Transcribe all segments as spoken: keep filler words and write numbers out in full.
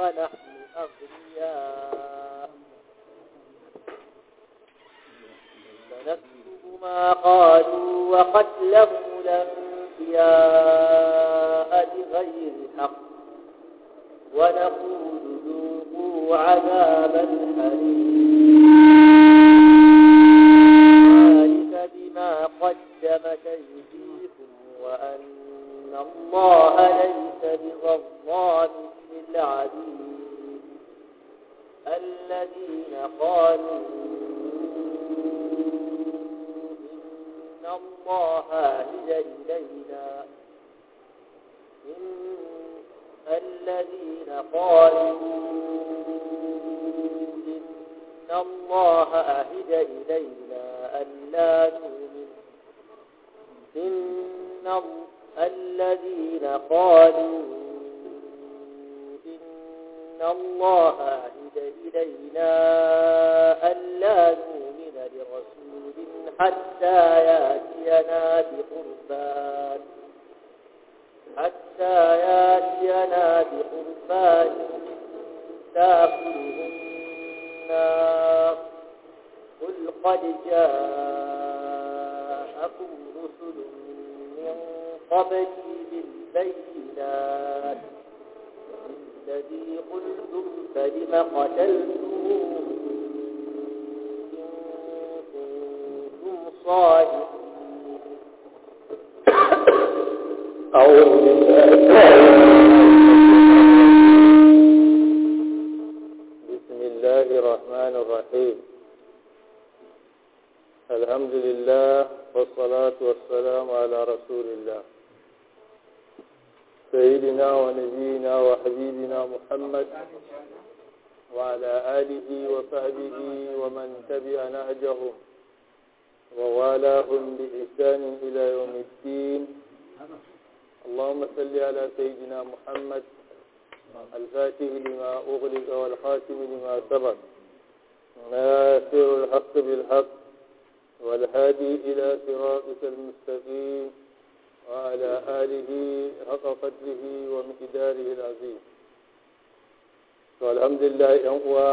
ونحن أغنياء سنكتب ما قالوا وقتلهم الأنبياء بغير حق ونقول ذوقوا عذاب الحريق ذلك بما قدمت أيديكم وأن الله ليس بظلام للعبيد الذين قالوا إن الله عهد إلينا إن الذين قالوا إن الله عهد إلينا ألا نؤمن إن الذين قالوا إن الله عهد إلينا ألا نؤمن لرسول حتى يأتينا بقربان حتى يأتينا بقربان تأكله النار قل قد جاءكم رسل من قبلي بالبينات الذي قلتم فلم قتلتموه إن كنتم صادقين أعوذ بالله بسم الله الرحمن الرحيم الحمد لله والصلاة والسلام على رسول الله سيدنا ونبينا وحبيبنا محمد وعلى آله وصحبه ومن تبع نهجهم ووالاهم بإحسان إلى يوم الدين اللهم صل على سيدنا محمد الفاتح لما أغلق والخاتم لما سبق ناصر الحق بالحق والهادي إلى صراطك المستقيم وعلى آله حق قدره ومقداره العظيم والحمد لله ينقوى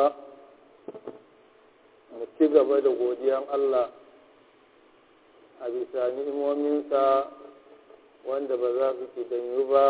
نتقى بدا godiyan Allah a bisa ni'imominsa wanda ba za su kidanyu ba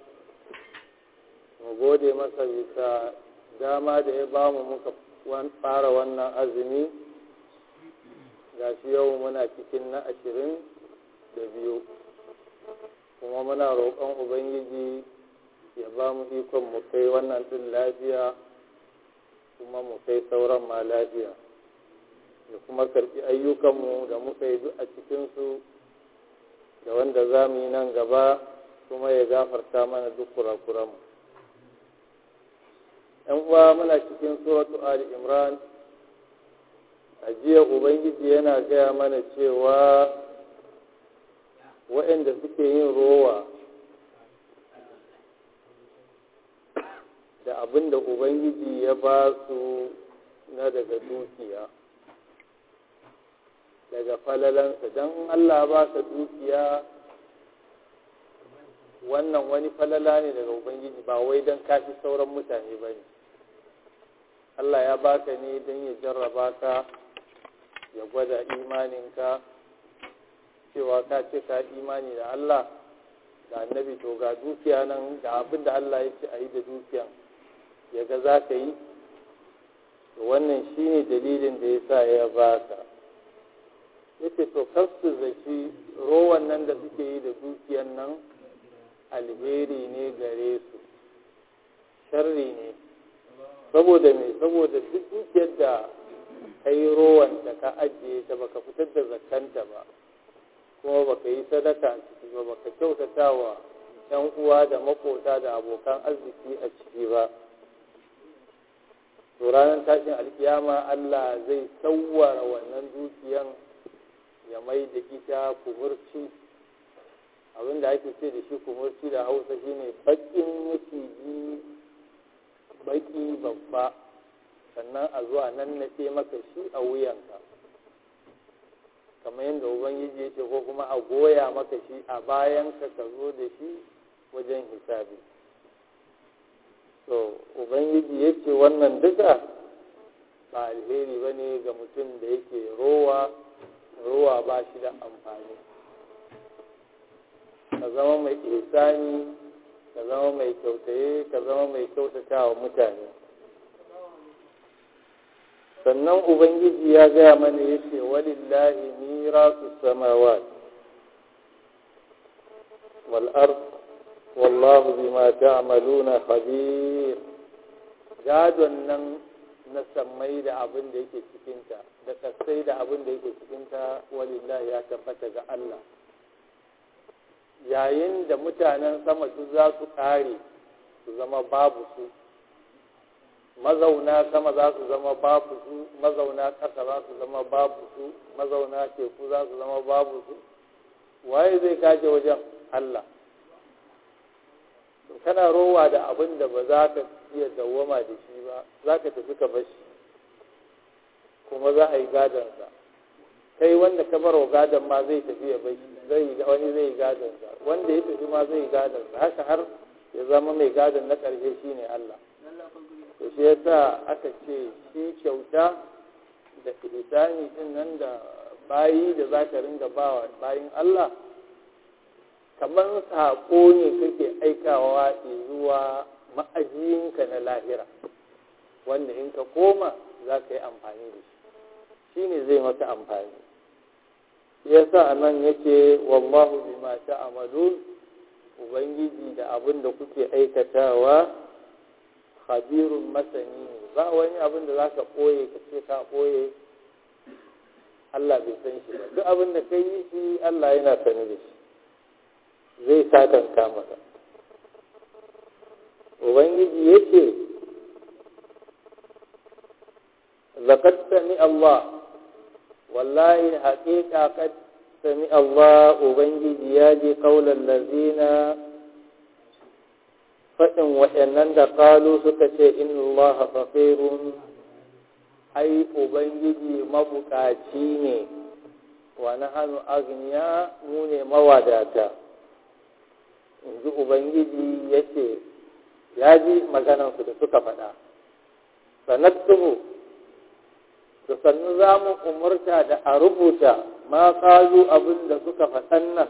mu gode masa bisa dama da ya bamu muka fara wannan azumi ga shi yau muna cikin na ashirin da biyu kuma muna roƙon ubangiji ya ba mu ikon mu kai wannan din lafiya kuma mu kai sauran ma lafiya ya kuma karɓi ayyukanmu da muka yi duk a cikinsu da wanda za mu yi nan gaba kuma ya gafarta mana duk kurakuranmu. ‘Yan uwa muna cikin suratu Ali Imran, a jiya Ubangiji yana gaya mana cewa waɗanda suke yin rowa da abin da Ubangiji ya ba su na daga dukiya, daga falalansa don Allah ba ka dukiya wannan wani falala ne daga Ubangiji ba wai don kafi sauran mutane ba ne. Allah ya baka ne don ya jarraba ka ya gwada imaninka cewa ka ce ka imani da Allah da annabi to ga dukiya nan da abin da Allah ya ce a yi da dukiyan ya ga za ka yi to wannan shi ne dalilin da ya sa ya baka yake to kasu zaki rowan nan da suke yi da dukiyan nan alheri ne gare su sharri ne saboda me saboda duk dukiyar da ka yi rowan da ka ajiye ta baka fitar da zakanta ba kuma baka yi sadaka a ciki ba baka kyautata wa ‘yan uwa da makota da abokan arziki a ciki ba to ranar tashin alkiyama Allah zai tsawwara wannan dukiyan ya mai da ita kumurci abinda ake ce da shi kumurci da hausa shine bakin maciji baki babba sannan a zuwa nan na ce maka shi a wuyanka kamar yadda ubangiji ya ce ko kuma a goya maka shi a bayanka ka zo da shi wajen hisabi to ubangiji yace wannan duka ba alheri bane ga mutum da yake rowa rowa ba shi da amfani. Ka zama mai ihsani, ka zama mai kyautaye, ka zama mai kyautata wa mutane. Sannan ubangiji ya gaya mana yace walillahi mirasu samawat wal ard wallahu bima ta'maluna khabir. Gadon nan na sammai da abin da yake cikinta da kasai da abin da yake cikinta walillahi ya tabbata ga Allah. Yayin da mutanen sama su za su kare su zama babu su, mazauna sama za su zama babu su, mazauna ƙasa za su zama babu su, mazauna teku za su zama babu su, waye zai kaje wajen Allah? To kana rowa da abin da ba za ka iya dawwama da shi ba, za ka tafi ka bashi kuma za a yi gadonsa. Kai wanda ka bar wa gadon ma zai tafi ya bashi, zai wani zai yi gadonsa, wanda ya tafi ma zai yi gadonsa, haka har ya zama mai gadon na ƙarshe shine Allah. To shi yasa aka ce shi kyauta da ihsani din nan da bayi da za ka ringa bawa bayin Allah kamar saƙo ne kake aikawa zuwa ma'ajiyinka na lahira, wanda in ka koma za ka yi amfani da shi, shi ne zai maka amfani. Yasa a nan yake wallahu bima ta'malun, ubangiji da abin da kuke aikatawa khabirun masani ne. Ba wani abin da za ka ɓoye ka ce ka ɓoye Allah bai san shi ba. Duk abin da ka yi shi Allah yana sani da shi, zai sakanka maka. Ubangiji yake laqad sami Allah, wallahi haƙiƙa qad sami Allah, ubangiji ya ji qaulan lazina faɗin waɗannan da ƙalu suka ce inna Allah faqirun, ai ubangiji mabukaci ne, wa nahnu agniya, mu ne mawadata. Inji ubangiji yace ya ji maganansu da suka faɗa. Sanaktubu, da sannu za mu umurta da a rubuta ma ƙalu abin da suka faɗan nan.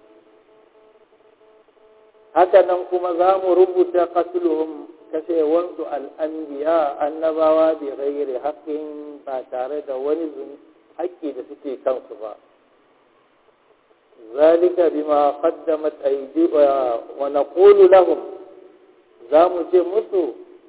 Haka nan kuma za mu rubuta qatluhum, kashewansu al'anbiya annabawa bi ghairi haqqin, ba tare da wani haƙƙi da suke kansu ba. Zalika bima qaddamat aydi wa naqulu lahum, za mu ce musu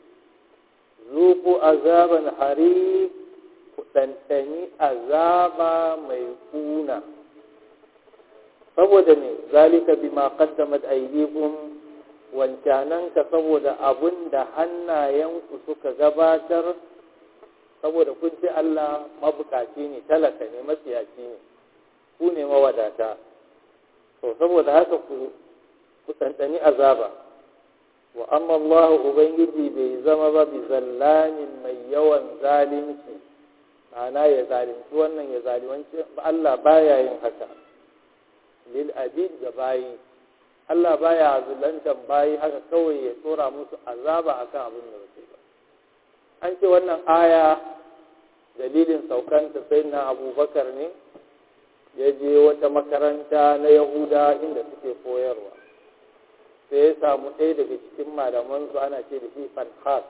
zuqu azaban hari, ku ɗanɗani azaba mai kuna. Saboda ne zalika bima qaddamat aydikum, wancanan ka saboda abun da hannayenku suka gabatar, saboda kun ce Allah mabukaci ne, talaka ne, matsiyaci ne, ku ne mawadata. To saboda haka ku ku tantani azaba. Wa amma Allah ubangiji bai zama ba bi zallamin mai yawan zalunci, ma'ana ya zalunci wannan ya zalunci, Allah baya yin haka. Lil abid ga bayi, Allah baya zulantan bayi haka kawai ya tsora musu azaba akan abin da suke ba. An ce wannan aya dalilin saukanta sai na Abubakar ne ya je wata makaranta na Yahuda inda suke koyarwa, sai ya samu ɗaya daga cikin malamansu ana ce da shi Fanhas,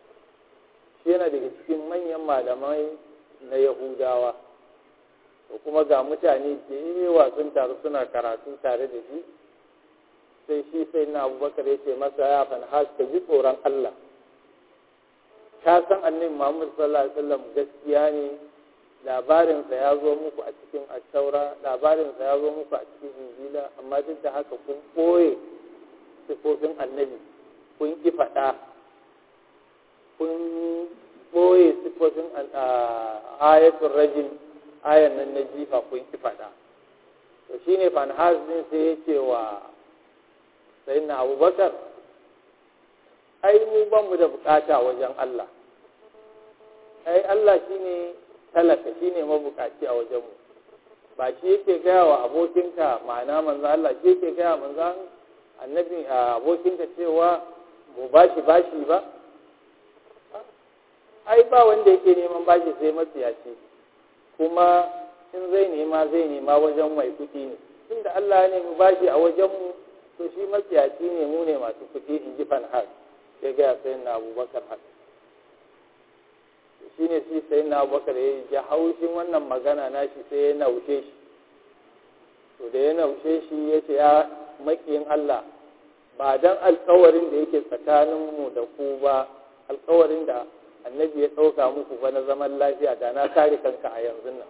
shi yana daga cikin manyan malamai na Yahudawa. To kuma ga mutane da yawa sun taru suna karatu tare da shi, sai shi sai na Abubakar ya ce masa, ya Fanhas, ka ji tsoron Allah, ka san annabi Muhammad sallallahu alaihi wasallam gaskiya ne, labarinsa ya zo muku a cikin Attaura, labarinsa ya zo muku a cikin Injila, amma duk da haka kun ɓoye sifofin annabi, kun ki faɗa, kun ɓoye sifofin ayatul rajim, ayan nan na jifa kun ki faɗa. To shi ne Fanhas din sai ya ce wa sayyidina Abubakar, ai mu ban mu da bukata wajen Allah, ai Allah shine talaka, shine mabukaci a wajenmu, ba shi yake gaya wa abokinka, ma'ana manzo Allah shi yake gaya manzo annabi abokinka cewa ko bashi bashi ba ai ba wanda yake neman bashi sai matsiyaci, kuma in zai nema zai nema wajen mai kuɗi ne, tunda Allah ya nemi bashi a wajenmu to shi matsiyaci ne, mu ne masu kuɗi, in ji Fanhas ya gaya sai na Abubakar haka. Shi ne shi sai na Abubakar ya ji haushin wannan magana na shi sai ya naushe shi. To da ya naushe shi ya ce ya makiyin Allah, ba dan alkawarin da yake tsakaninmu da ku ba, alkawarin da annabi ya ɗauka muku ba na zaman lafiya, da na kare kanka a yanzu nan.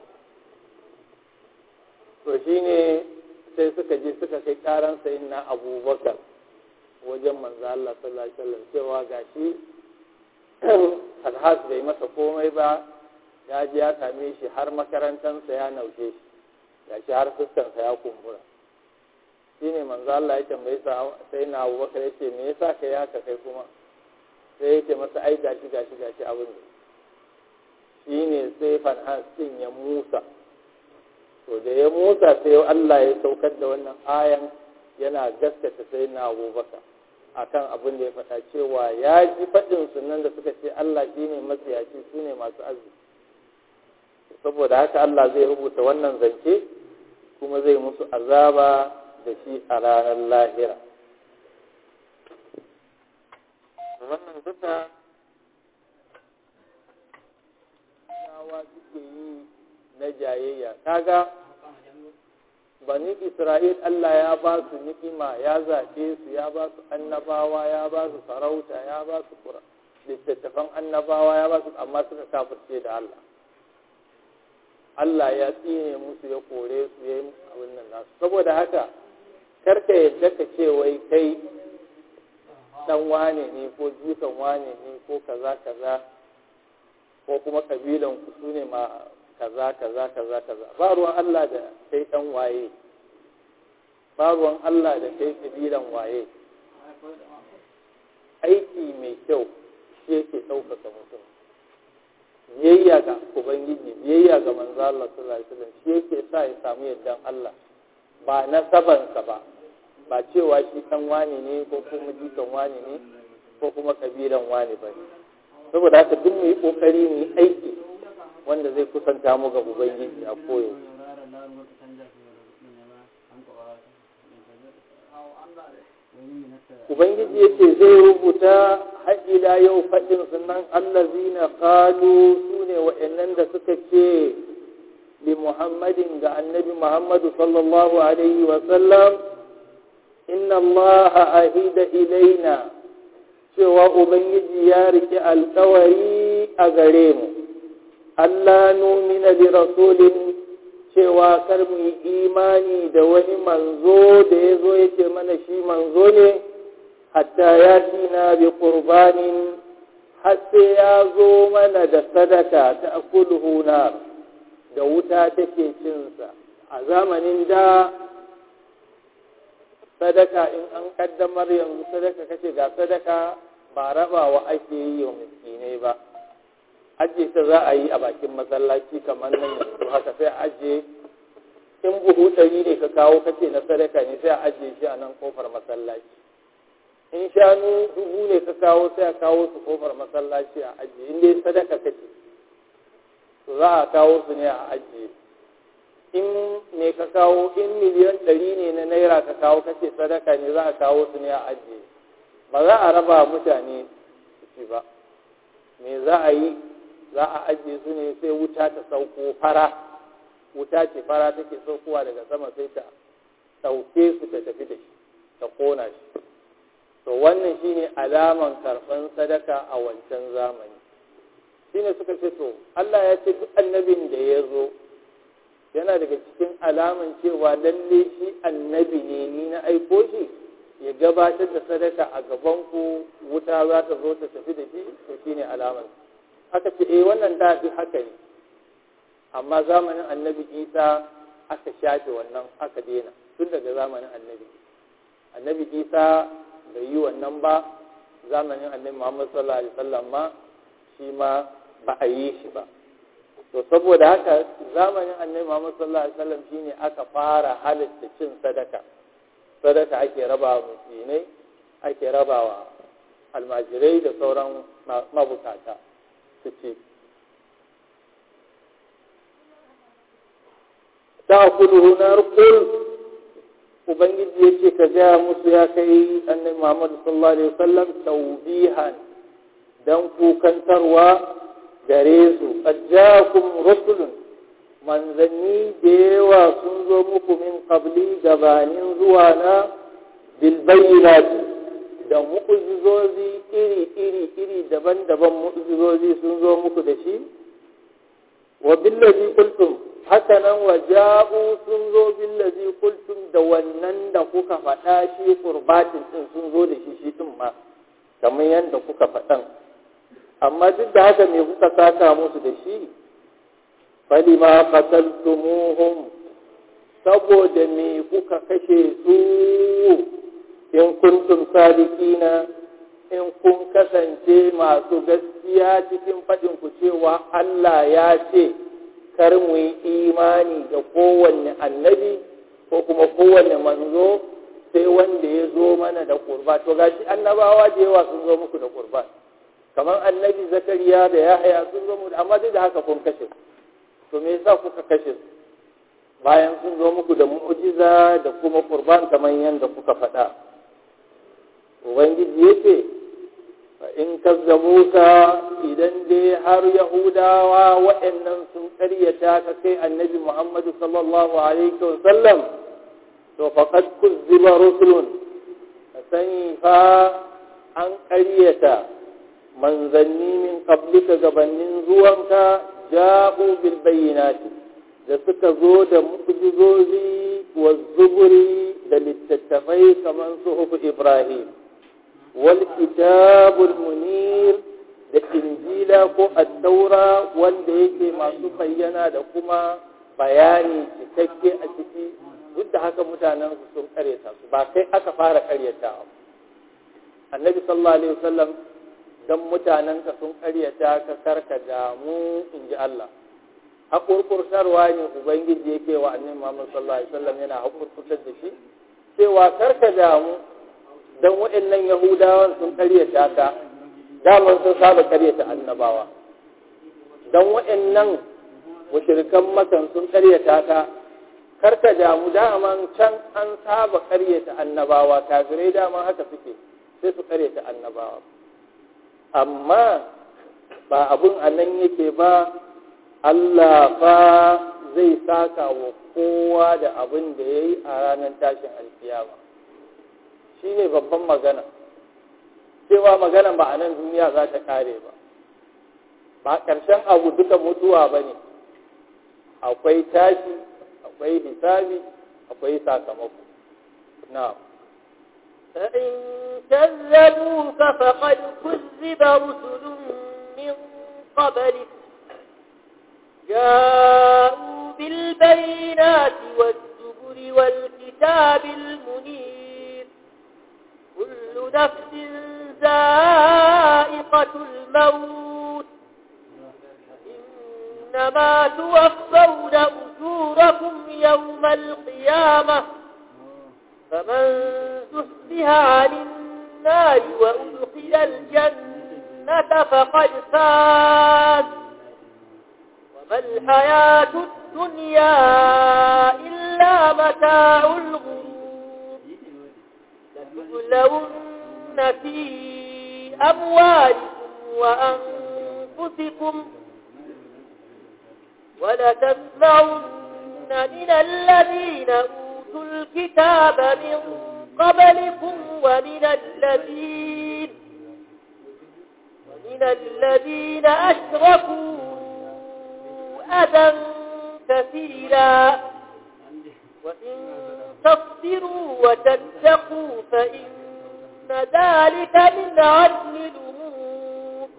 To shi ne sai suka je suka kai karan sayin na Abubakar wajen manzo Allah sallallahu alaihi wasallam cewa gashi Alhas bai masa komai ba, ya je ya same shi har makarantansa ya naushe shi, gashi har fuskansa ya kumbura. Shi ne manzo Allah ya tambaye sa sai na Abubakar ya ce me yasa kai haka kai kuma? Sai ya ce masa ai gashi gashi gashi abin da. Shi ne sai Fanhas din ya musa. To da ya musa sai Allah ya saukar da wannan ayan yana gaskata sai na Abubakar akan abin da ya faɗa cewa ya ji faɗin sunan da suka ce Allah shi ne matsiyaci, su ne masu arziki. Saboda haka Allah zai rubuta wannan zance kuma zai musu azaba da shi a ranar lahira. Wannan duka yawa suke yi na jayayya. Kaga bani Isra'il Allah ya ba su ni'ima, ya zaɓe su, ya ba su annabawa, ya ba su sarauta, ya ba su kura littattafan annabawa, ya ba su, amma suka kafirce da Allah. Allah ya tsine musu, ya kore su, ya yi abin nan nasu. Saboda haka karka yadda ka ce wai kai dan wane ne ko jikan wane ne ko kaza kaza ko kuma kabilan ku su ne ma kaza kaza kaza kaza. Ba ruwan Allah da kai dan waye, ba ruwan Allah da kai kabilan waye. Aiki mai kyau shi yake ɗaukaka mutum, biyayya ga Ubangiji, biyayya ga manzo Allah sallallahu alaihi wasallam shi yake sa ya samu yardan Allah, ba nasabansa ba, ba cewa shi dan wani ne ko kuma jikan wani ne ko kuma kabilan wani ba. Saboda haka duk mu yi kokari mu yi aiki wanda zai kusanta mu ga Ubangiji a koyo. Ubangiji ya ce zai rubuta har ila yau faɗin sunan allazina qalu, su ne wa'annan da suka ce li Muhammadin ga annabi Muhammadu sallallahu alaihi wa sallam, inna Allah ahida ilaina, cewa Ubangiji ya riƙe alƙawari a gare mu, Allah numina bi rasulin, cewa kar mu yi imani da wani manzo da ya zo ya ce mana shi manzo ne, hatta ya tina bi qurbanin, har sai ya zo mana da sadaka ta akulhu nar, da wuta take cinsa. A zamanin da sadaka in an kaddamar yanzu sadaka kace ga sadaka ba rabawa ake yi wa miskinai ba, ajiye ta za a yi a bakin masallaci kamar nan yanzu haka, sai a ajiye in buhu ɗari ne ka kawo kace na sadaka ne sai a ajiye shi a nan kofar masallaci. In shanu dubu ne ka kawo sai a kawo su kofar masallaci a ajiye, in dai sadaka kace to za a kawo su ne a ajiye. In ne ka kawo, in miliyan ɗari ne na naira ka kawo kace sadaka ne, za a kawo su ne a ajiye, ba za a raba mutane su ci ba. Me za a yi? Za a ajiye su ne sai wuta ta sauko fara, wuta ce fara take saukowa daga sama sai ta ɗauke su ta tafi da shi, ta kona shi. To wannan shine alaman karɓan sadaka a wancan zamani. Shine suka ce to Allah ya ce duk annabin da ya zo yana daga cikin alaman cewa lalle shi annabi ne, ni na aiko shi ya gabatar da sadaka a gaban ku, wuta za ta zo ta tafi da shi, to shine alaman. Aka ce eh wannan da duk haka ne, amma zamanin annabi Isa aka shafe wannan, aka daina tun daga zamanin annabi. Annabi Isa bai yi wannan ba, zamanin annabi Muhammad sallallahu alaihi wasallam ma shi ma ba a yi shi ba. To saboda haka zamanin annabi Muhammad sallallahu alaihi wasallam shine aka fara halitta cin sadaka. Sadaka ake rabawa miskinai, ake rabawa almajirai da sauran mabukata su ce. Ta kulu nar kul ubangiji yace ka gaya musu ya kai annabi Muhammad sallallahu alaihi wasallam tawbihan dan kukantarwa gare su ajjakum rusulun manzanni da yawa sun zo muku min qabli gabanin zuwa na bil bayyinati da mu'jizozi iri iri iri daban-daban mu'jizozi sun zo muku da shi wa billazi qultum haka nan wa ja'u sun zo billazi qultum da wannan da kuka faɗa shi qurbatin din sun zo da shi shi din ma kamar yanda kuka faɗan amma duk da haka me kuka saka musu da shi falima qataltumuhum saboda me kuka kashe su in kuntum sadiqina in kun kasance masu gaskiya cikin faɗin ku cewa Allah ya ce kar mu yi imani ga kowanne annabi ko kuma kowanne manzo sai wanda ya zo mana da qurba to gashi annabawa da yawa sun zo muku da qurba kamar annabi zakariya da yahaya sun zo muku amma duk da haka kun kashe to me yasa kuka kashe su bayan sun zo muku da mu'jiza da kuma qurban kamar yanda kuka faɗa ubangiji yake in kazzabuka idan dai har yahudawa waɗannan sun ƙaryata ka kai annabi muhammadu sallallahu alaihi wa sallam to faqad kuzziba rusulun ka sani fa an ƙaryata manzanni min qablika gabanin zuwanka ja'u bil bayyinati da suka zo da mu'jizozi wa zuburi da littattafai kamar suhuf ibrahim والكتاب المنير da injila ko addaura wanda yake masu bayyana da kuma bayani cikakke a ciki duk da haka mutanen su sun karyata su ba kai aka fara karyata annabi sallallahu alaihi wasallam dan mutanen ka sun karyata ka karka damu inji Allah hakurkurtarwa ne ubangiji yake wa annabi Muhammad sallallahu alaihi wasallam yana hakurkurtar da shi cewa karka damu don waɗannan yahudawan sun karyata ka daman sun saba karyata annabawa don waɗannan mushrikan makan sun karyata ka karka damu daman can an saba karyata annabawa kafirai daman haka suke sai su karyata annabawa amma ba abun anan yake ba Allah fa zai saka wa kowa da abin da yayi a ranar tashin alkiyama shi ne babban magana cewa magana ba a nan duniya za ta kare ba ba ƙarshen abu duka mutuwa ba ne akwai tashi akwai hisabi akwai sakamako na فإن كذبوك فقد كذب رسل من قبلك جاءوا بالبينات والزبر والكتاب المنير كل نفس ذائقة الموت إنما توفون أجوركم يوم القيامة فمن زحزح عن النار وأدخل الجنة فقد فاز وما الحياة الدنيا إلا متاع الغرور لتبلون في أموالكم وأنفسكم ولتسمعن من الذين أوتوا الكتاب من قبلكم ومن الذين ومن الذين أشركوا أذى كثيرا وإن تصبروا وتتقوا فإن ذلك من عزم الأمور.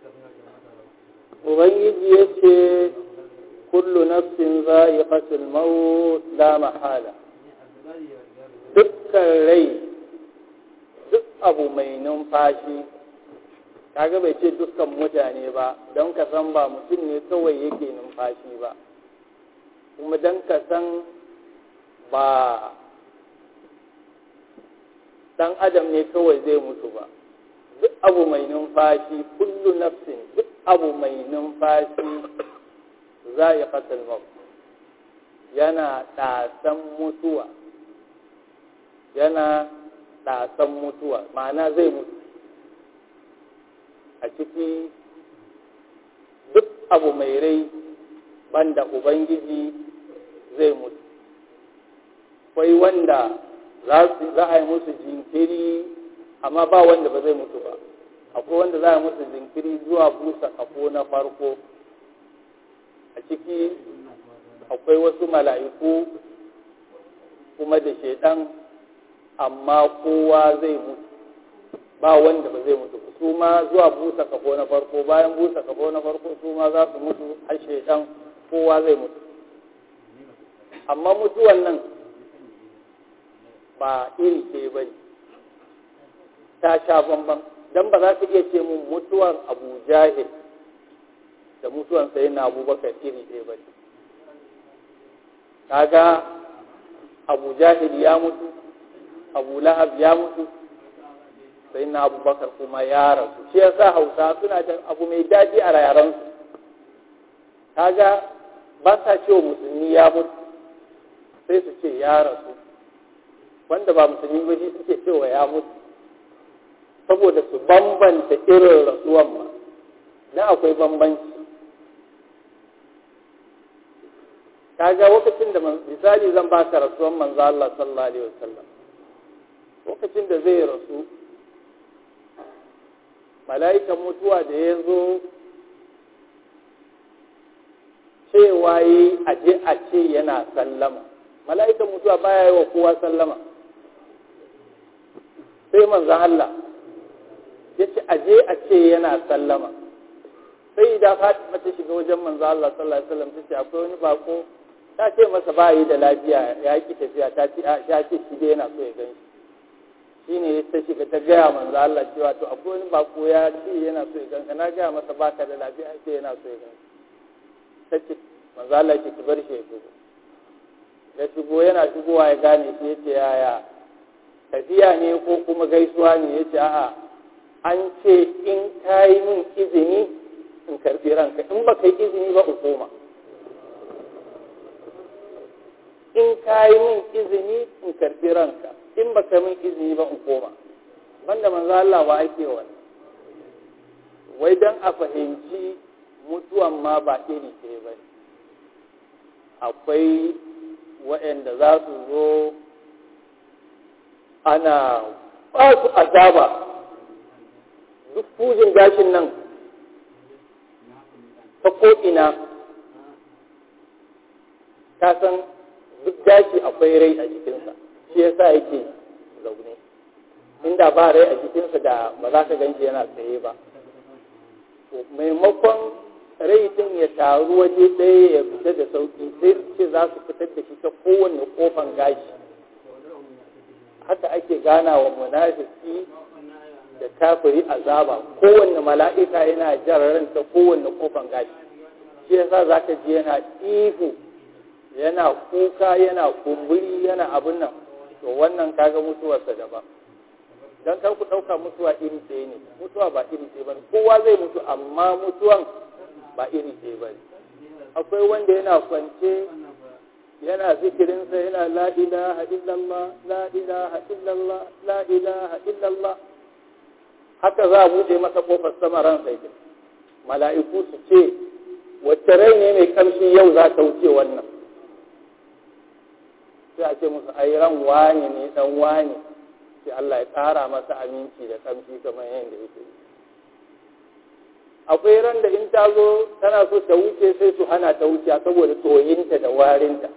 ubangiji yace kullu nafsin za'iqatul maut la mahala dukkan rai duk abu mai numfashi kaga bai ce dukkan mutane ba don ka san ba mutum ne kawai yake numfashi ba kuma don ka san ba dan adam ne kawai zai mutu ba duk abu mai numfashi kullu nafsin duk abu mai numfashi za'iqatul maut yana ɗasan mutuwa yana ɗasan mutuwa ma'ana zai mutu a ciki duk abu mai rai banda ubangiji zai mutu akwai wanda za a yi musu jinkiri amma ba wanda ba zai mutu ba akwai wanda za a yi musu jinkiri zuwa busa kafo na farko a ciki akwai wasu mala'iku kuma da shaidan amma kowa zai mutu ba wanda ba zai mutu su ma zuwa busa kafo na farko bayan busa kafo na farko su ma za su mutu har shaidan kowa zai mutu amma mutuwan nan ba iri ce ba ne ta sha bambam don ba za ka iya ce mun mutuwar abu jahil da mutuwan sai na abubakar iri ɗaya ba ne kaga abu jahil ya mutu abu lahab ya mutu sai na abubakar kuma ya rasu shi yasa hausa suna da abu mai daɗi a yaransu kaga ba sa cewa musulmi ya mutu sai su ce ya rasu wanda ba musulmi ba shi suke cewa ya mutu saboda su bambanta irin rasuwan ma na akwai bambanci kaga lokacin da misali zan baka rasuwan manzo Allah sallallahu alaihi wasallam lokacin da zai rasu mala'ikan mutuwa da ya zo cewa yi aje a ce yana sallama mala'ikan mutuwa baya yi wa kowa sallama sai manzan Allah ya ce aje a ce yana sallama sai idan Fatima ta shiga wajen manzan Allah sallallahu alaihi wasallam ta ce akwai wani bako ta ce masa ba yi da lafiya ya ki tafiya ta ce ya ce shi dai yana so ya gan shi shine ta shiga ta gaya manzan Allah cewa to akwai wani bako ya ce yana so ya gan ka na gaya masa baka da lafiya ya ce yana so ya gan ta ce manzan Allah ce ki bar shi ya shigo ya shigo yana shigowa ya gane shi ya ce yaya tafiya ne ko kuma gaisuwa ne ya ce a'a an ce in ka yi min izini in karfi ranka in ba ka yi izini ba in koma in ka yi min izini in karfi ranka in ba ka min izini ba in koma banda manzo Allah wa ake wani wai dan a fahimci mutuwan ma ba iri ce ba akwai waɗanda za su zo ana ba su azaba duk fujin gashin nan ta ko'ina ta san duk gashi akwai rai a jikinsa shi yasa yake zaune inda ba rai a jikinsa da ba za ka ganci yana tsaye ba maimakon rai din ya taru waje ɗaya ya fita da sauƙi sai su ce za su fitar da shi ta kowanne ƙofan gashi haka ake gana wa munafiki da kafiri azaba kowanne mala'ika yana jan ran ta kowanne ƙofan gashi shi yasa za ka ji yana ihu yana kuka yana kumburi yana abin nan to wannan kaga mutuwarsa daban don kar ku ɗauka mutuwa iri ɗaya ne mutuwa ba iri ɗaya ba ne kowa zai mutu amma mutuwan ba iri ɗaya ba ne akwai wanda yana kwance yana zikirinsa yana la ilaha illallah la ilaha illallah la ilaha illallah haka za a buɗe masa ƙofar sama ran sai mala'iku su ce wacce rai ne mai ƙamshi yau za ta wuce wannan sai a ce musu ai ran wani ne dan wani sai Allah ya ƙara masa aminci da ƙamshi kamar yadda yake akwai ran da in ta zo tana so ta wuce sai su hana ta wuce saboda tsoyinta da warinta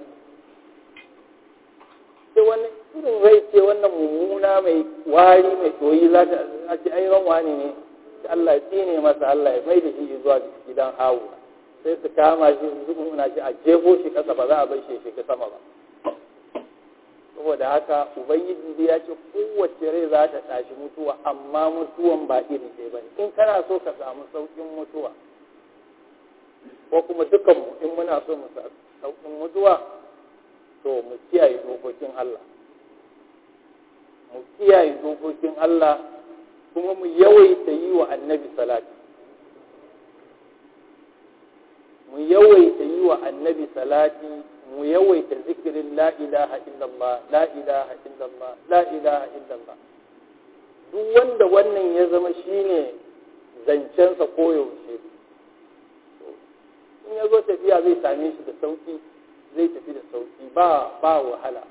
sai wani irin rai ce wannan mummuna mai wari mai tsoyi za ta ce ai ran wani ne sai Allah ya tsine masa Allah ya mai da shi zuwa gidan hawo sai su kama shi su nuna shi a jefo shi kasa ba za a bar shi shiga sama ba saboda haka ubangiji ya ce kowace rai za ta tashi mutuwa amma mutuwan ba iri ɗaya ba ne in kana so ka samu sauƙin mutuwa ko kuma dukanmu in muna so mu samu sauƙin mutuwa to mu kiyaye dokokin Allah mu kiyaye dokokin Allah kuma mu yawaita yi wa annabi salati mu yawaita yi wa annabi salati mu yawaita zikirin la ilaha illallah la ilaha illallah la ilaha illallah. Duk wanda wannan ya zama shine zancensa koyaushe, in ya zo tafiya zai same shi da sauki, zai tafi da sauki ba ba wahala.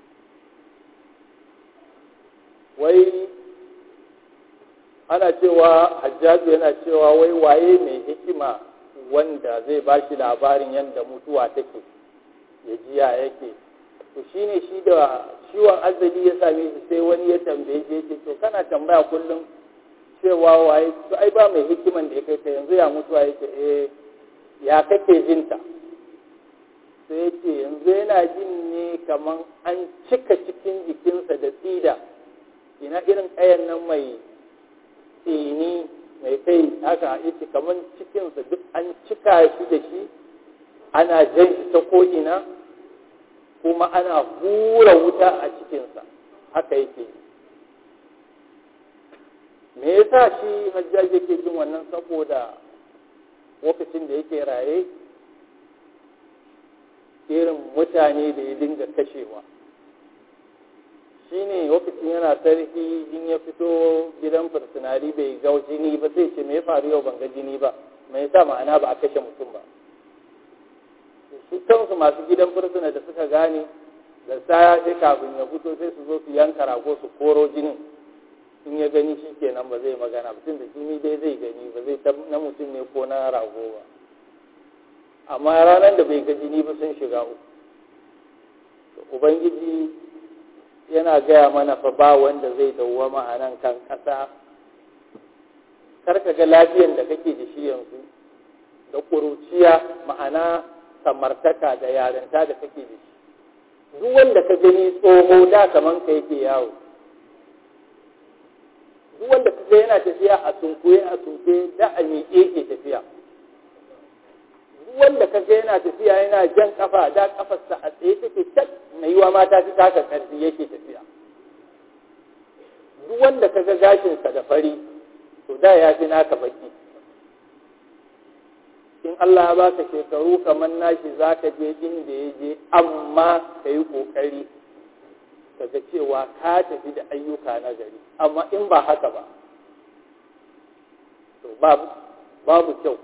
Wai ana cewa Hajjaju yana cewa wai waye mai hikima wanda zai ba shi labarin yadda mutuwa take ya jiya yake, to shine shi da ciwon azali ya same shi sai wani ya tambaye shi yake to kana tambaya kullum cewa waye, to ai ba mai hikiman da ya kai ka yanzu ya mutuwa yake, eh ya kake jinta, sai yake yanzu yana jin ne kaman an cika cikin jikinsa da tsida, ina irin ƙayan nan mai tsini mai kai haka yake kaman cikinsa duk an cika shi da shi, ana jan shi ta ko'ina kuma ana hura wuta a cikinsa, haka yake. Me yasa shi Hajjaj yake jin wannan? Saboda lokacin da yake raye irin mutane da ya dinga kashewa, shi ne lokacin yana sarki in ya fito gidan fursunari bai ga jini ba sai ce me ya faru yau ban ga jini ba, me yasa ma'ana ba a kashe mutum ba. Su kansu masu gidan fursuna da suka gane da saya sai kafin ya fito sai su zo su yanka rago su koro jinin, in ya gani shi kenan ba zai magana ba, tun da jini dai zai gani ba zai na mutum ne ko na rago ba. Amma ranar da bai ga jini ba sun shiga uku. Ubangiji yana gaya mana fa ba wanda zai dawwama a nan kan ƙasa. Kar ka ga lafiyan da kake da shi yanzu da ƙuruciya, ma'ana samartaka da yarinta da kake da shi, duk wanda ka gani tsoho da kaman ka yake yawo, duk wanda ka ga yana tafiya a sunkuye a sunkuye da a miƙe ke tafiya, duk wanda ka ga yana tafiya yana jan kafa da kafarsa a tsaye take tak, mai yiwa mata fi taka karfi yake tafiya, duk wanda ka ga gashinsa da fari to da ya fi naka baki. In Allah ya baka shekaru kamar nashi za ka je inda ya je, amma ka yi ƙoƙari ka ga cewa ka tafi da ayyuka na gari, amma in ba haka ba to babu babu kyau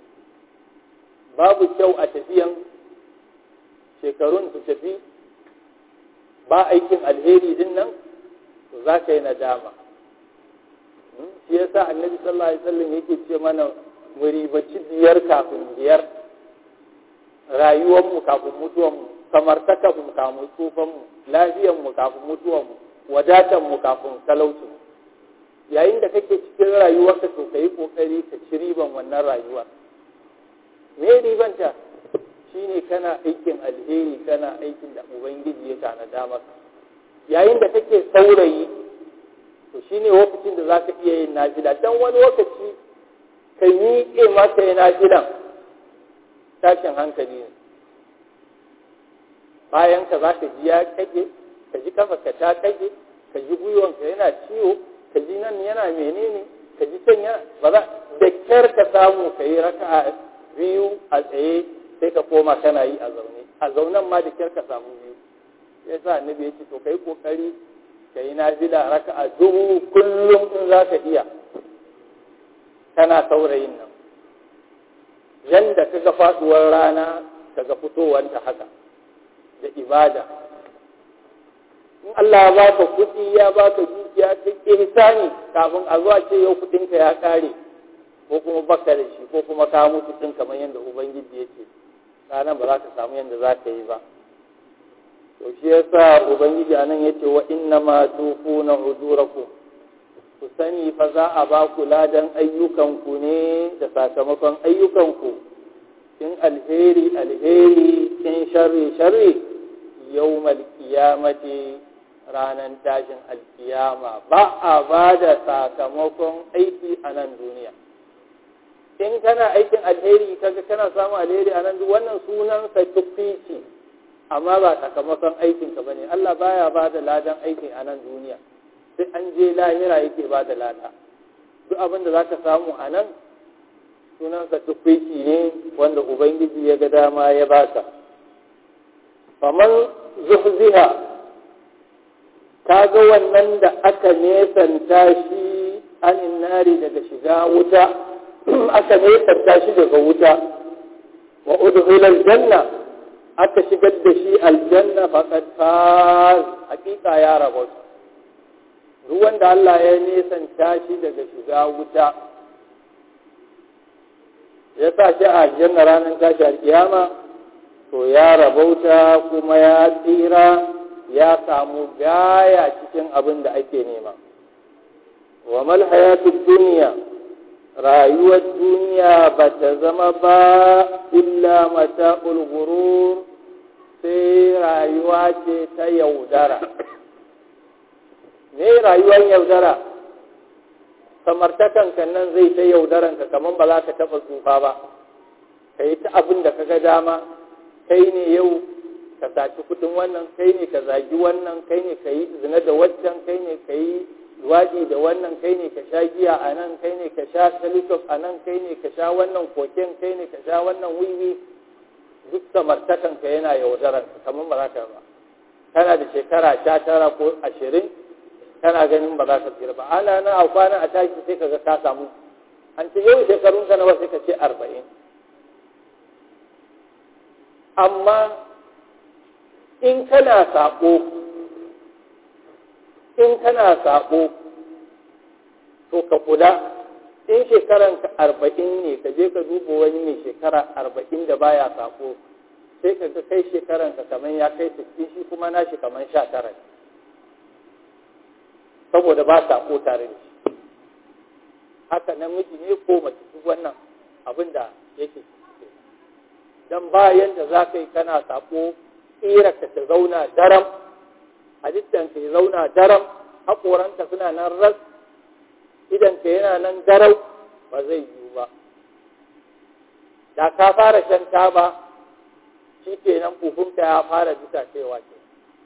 babu kyau a tafiyan shekarun su tafi ba aikin alheri din nan, to za ka yi nadama. Shi yasa annabi sallallahu alaihi wasallam yake ce mana mu ribaci biyar kafin biyar, rayuwarmu kafin mutuwanmu, samartakarmu kafin tsufanmu, lafiyarmu kafin mutuwanmu, wadatarmu kafin talaucinmu. Yayin da kake cikin rayuwarka to ka yi ƙoƙari ka ci riban wannan rayuwar. Me ribanta? Shi ne kana aikin alheri, kana aikin da Ubangiji ya tanada maka. Yayin da kake saurayi, to shi ne lokacin da za ka iya yin nafila. Don wani lokaci ka miƙe maka yi nafilan tashin hankali ne. Bayan ka za ka ji ya kage, ka ji kafa ka ta kage, ka ji gwiwanka yana ciwo, ka ji nan yana menene, ka ji can yana ba za da kyar ka samu ka yi raka'a biyu a tsaye sai ka koma kana yi a zaune. A zaunen ma da kyar ka samu biyu. Ya sa annabi ya ce to kai kokari ka yi nafila raka'a dubu kullum in za ka iya. Kana saurayin nan, yanda ka ga faduwar rana ka ga fitowanta haka da ibada. In Allah ya baka kuɗi ya baka dukiya ta ihsani kafin a zuwa ce yau kuɗinka ya ƙare ko kuma baka da shi ko kuma ka mutu din kamar yadda Ubangiji yake, ranar ba za ka samu yadda za ka yi ba. To shi yasa Ubangiji anan yace wa inna ma tufuna ujurakum, ku sani fa za a ba ku ladan ayyukanku ne da sakamakon ayyukanku, in alheri alheri, in sharri sharri, yawmal qiyamati, ranan tashin alkiyama. Ba a ba da sakamakon aiki a nan duniya. In kana aikin alheri kaga kana samun alheri a nan, wannan sunan sa tukfici, amma ba sakamakon aikinka bane. Allah baya ba da ladan aikin a nan duniya, sai an je lahira yake ba da lada. duk abin da za ka samu a nan sunansa tukwiki ne wanda ubangiji ya ga dama ya baka. Faman zuhziha, ka ga wannan da aka nesanta shi anin nari daga shiga wuta, aka nesanta shi daga wuta, wa udkhila aljanna, aka shigar da shi aljanna faqad faz, hakika ya rabauta. Duk wanda Allah ya nesanta shi daga shiga wuta, ya sa shi a aljanna ranar tashi alkiyama, to ya rabauta kuma ya tsira, ya samu gaya cikin abin da ake nema. Wa mal hayatud dunya, rayuwar duniya ba ta zama ba illa mata'ul ghurur, sai rayuwa ce ta yaudara. Me rayuwar yaudara? Samartakan kan nan zai ta yaudaranka kamar ba za ka taɓa tsufa ba, ka yi ta abin da ka ga dama, kai ne yau ka saci kudin wannan, kai ne ka zagi wannan, kai ne ka yi zina da waccan, kai ne ka yi luwaɗi da wannan, kai ne ka sha giya a nan, kai ne ka sha salitos a nan, kai ne ka sha wannan koken, kai ne ka sha wannan wiwi. Duk samartakanka yana yaudaranka kamar ba za ka ba. Kana da shekara sha tara ko ashirin, kana ganin ba za ka tsira ba. Ana nan a kwana a tashi sai ka ga ka samu, an ce yau shekarunka nawa sai ka ce arba'in. Amma in kana saƙo, in kana saƙo, to ka kula, in shekaranka arba'in ne ka je ka duba wani mai shekara arba'in da baya saƙo, sai ka ga kai shekaranka kamar ya kai sittin, shi kuma nashi kamar sha tara ne, saboda ba saƙo tare da shi. Haka namiji ne ko mace, duk wannan abin da yake don bayan da za ka yi kana saƙo, ƙirarka ta zauna daram, halittanka ya zauna daram, haƙoranka suna nan ras, idanka yana nan garau, ba zai yiwu ba. Da ka fara shan taba, shi ke nan fufunka ya fara duka cewa ke.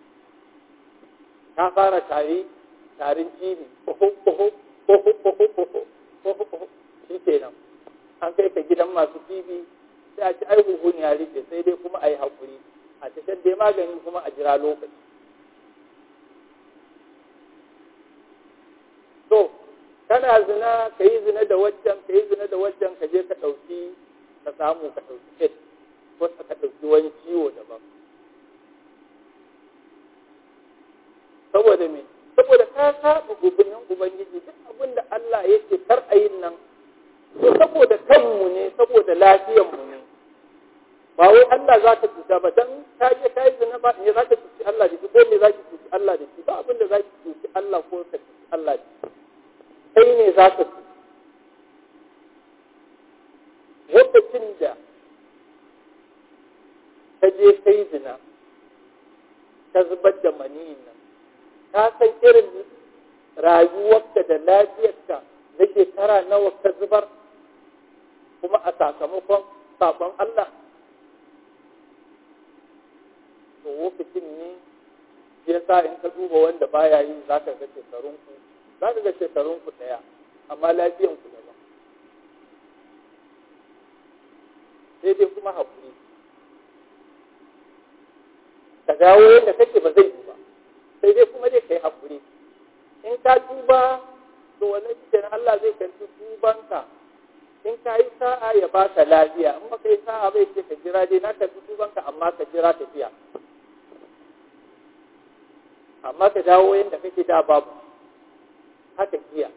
Ka fara tari, tarin cibi, shi ke nan. An kai ka gidan masu cibi, sai a ci ai huhun ya rike, sai dai kuma a yi haƙuri, a tashar dai magani kuma a jira lokaci. To, kana zina, ka yi zina da waccan, ka yi zina da waccan, ka je ka ɗauki, ka samu ka ɗauki AIDS, ko ka ɗauki wani ciwo daban. Saboda me? Saboda ka saba gubinin Ubangiji, duk abin da Allah yake kar a yin nan, to saboda kanmu ne, saboda lafiyanmu ne. Ba wai Allah za ka cuta ba, don ka je ka yi zina ba, me za ka cuci Allah da shi, ko me za ki cuci Allah da shi, ba abin da za ki cuci Allah ko ka cuci Allah da shi. Kai ne za ka cuci. Lokacin da ka je ka yi zina, ka zubar da maniyin nan, ka san irin rayuwarka da lafiyarka na shekara nawa ka zubar, kuma a sakamakon sabon Allah. To lokacin ne ya sa in ka duba wanda baya yi za ka ga shekarunku, za ka ga shekarunku ɗaya, amma lafiyanku daban. Sai dai kuma haƙuri. Ka dawo yadda kake ba zai yi ba, sai dai kuma dai ka yi haƙuri. In ka tuba, to wannan cikin Allah zai karfi tubanka. In ka yi sa'a ya baka lafiya, in baka yi sa'a bai ce ka jira dai na karfi tubanka, amma ka jira tafiya. Amma ka dawo yadda kake da babu, haka giya.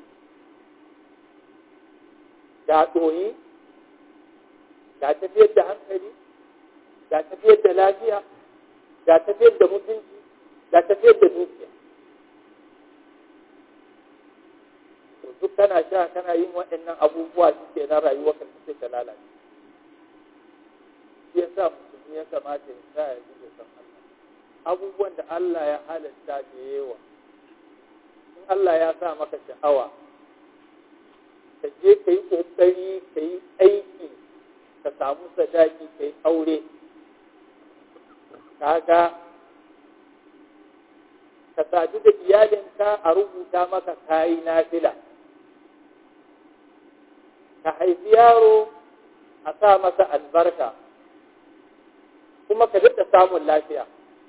Ga ɗoyi, ga tafiyar da hankali, ga tafiyar da lafiya, ga tafiyar da mutunci, ga tafiyar da dukiya. Duk kana sha kana yin waɗannan abubuwa suke na rayuwa kan suke ta lalace. Shi ya sa mutum ya kamata ya sa ya ji san Allah. Abubuwan da Allah ya halatta da yawa. In Allah ya sa maka sha'awa, ka je ka yi ƙoƙari ka yi aiki, ka samu sadaki ka yi aure. Kaga ka sadu da iyalinka a rubuta maka kayi nafila. ka haifi yaro a sa masa albarka kuma ka daɗa samun lafiya.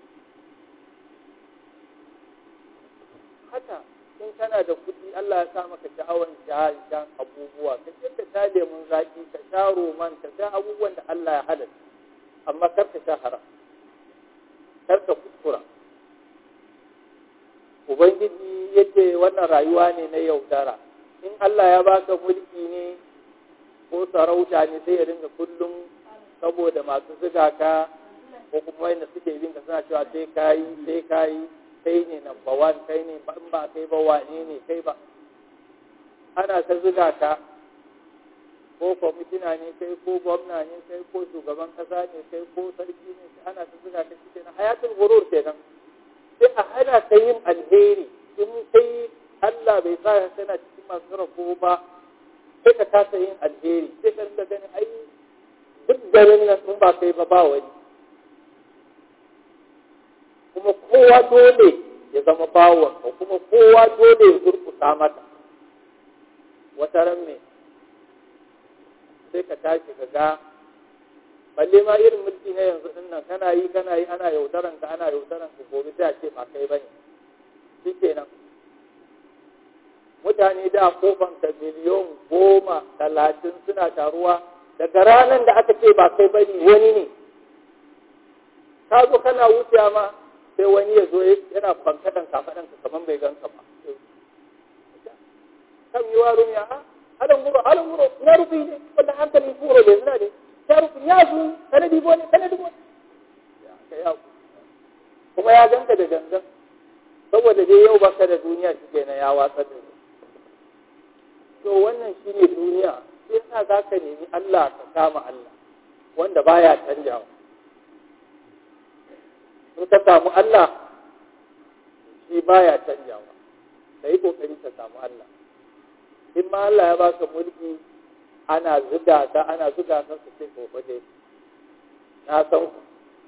Haka in kana da kuɗi Allah ya sa maka sha'awar shan abubuwa, ka je ka sha lemun zaƙi, ka sha roman, ka sha abubuwan da Allah ya halatta, amma kar ka sha haram, kar ka kuskura. Ubangiji yake wannan rayuwa ne na yaudara. In Allah ya baka mulki ne ko sarauta ne sai ya ringa kullum saboda masu zuga ka ko kuma wanda suke bin ka suna cewa sai kayi sai kayi kai ne number one, kai ne in ba kai ba wane ne kai ba. Ana ta zuga ka ko kwamitina ne kai ko gwamna ne kai ko shugaban kasa ne kai ko sarki ne, ana ta zuga ka shi kenan hayatul ghurur kenan. Sai a hana ka yin alheri in kai Allah bai sa ka kana cikin masu rabo ba, sai ka kasa yin alheri, sai ka rinka ganin ai duk garin nan in ba kai ba ba wani. Kuma kowa dole ya zama bawon ka, kuma kowa dole ya zurkusa mata. Wata ran me sai ka tashi ka ga balle ma irin mulki na yanzu din nan kana yi kana yi ana yaudaran ka ana yaudaran ka gobe sai a ce ba kai bane. Shikenan mutane da kofan ka miliyon goma talatin suna taruwa, daga ranar da aka ce ba kai bane wani ne. Ka zo kana wucewa ma sai wani ya zo yana fankadan kafadan ka kaman bai ganka ba. Kan yi wa rumiya a halin guro halin guro na rufi ne wanda hankalin kuro bai zina ne. Sharufin ya zo kana dibo ne kana dibo ne kuma ya ganka da gangan saboda dai yau baka da duniya shi kenan ya watsar da ni. To wannan shine duniya, sai yasa za ka nemi Allah ka kama Allah wanda baya canjawa. In ka samu Allah shi baya canjawa, ka yi kokari ka samu Allah. In ma Allah ya baka mulki ana zuga ta ana zuga ta su ce gobe dai na san ku.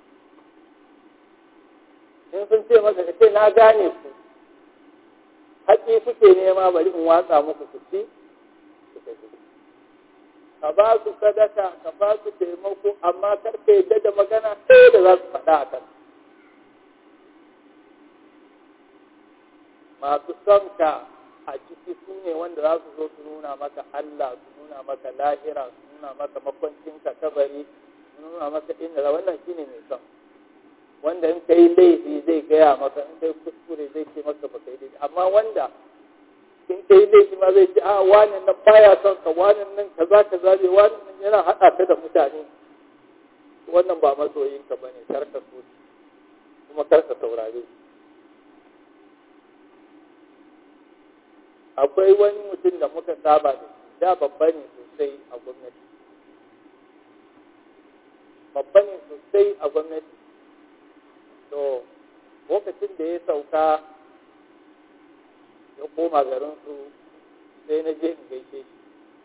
In sun ce maka ka ce na gane ku haƙi kuke nema bari in watsa muku ku ci ku tafi. Ka ba su sadaka ka ba su taimako amma kar ka yadda da magana ɗaya da za su faɗa a kan. Masu son ka a ciki su ne wanda za su zo su nuna maka Allah, su nuna maka lahira, su nuna maka makwancinka kabari, su nuna maka inda wannan shi ne mai son. Wanda in kai laifi zai gaya maka, in kai kuskure zai ce maka baka yi daidai. Amma wanda in kai laifi ma zai ce a wani nan baya son ka, wani nan kaza kaza ne, wani nan yana haɗa ka da mutane. Wannan ba masoyinka bane, kar ka so kuma kar ka saurare. Akwai wani mutum da muka saba da shi, da babba ne sosai a gwamnati. Babba ne sosai a gwamnati. To, lokacin da ya sauka ya koma garinsu sai na je in gaishe shi.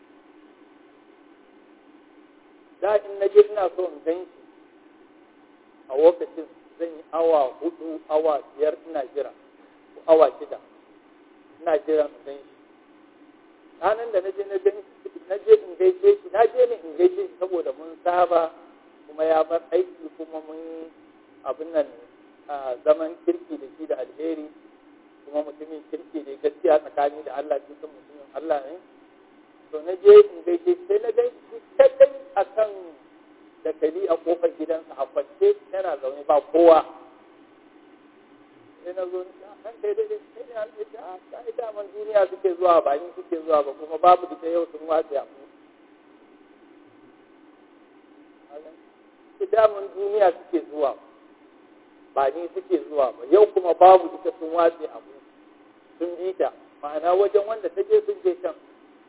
Da in na je ina so in gan shi a lokacin zan yi awa hudu, awa biyar ina jira, ko awa shida. Ina jiran in gan shi. Ranar da na je na je in gaishe shi, na je ne in gaishe shi saboda mun saba kuma ya bar aiki kuma mun abin nan zaman kirki da shi da alheri kuma mutumin kirki da gaskiya tsakani da Allah shi kan mutumin Allah ne. To na je in gaishe shi sai na gan shi kadai a kan dakali a kofar gidansa a kwance yana zaune ba kowa. Sai na zo kan kai daidai sai ne an ce a sai daman duniya suke zuwa ba ni suke zuwa ba kuma babu ita yau sun watsi a mu. Sai daman duniya suke zuwa ba ni suke zuwa ba yau kuma babu ita sun watsi a mu sun bi ta ma'ana wajen wanda ta je sun je can.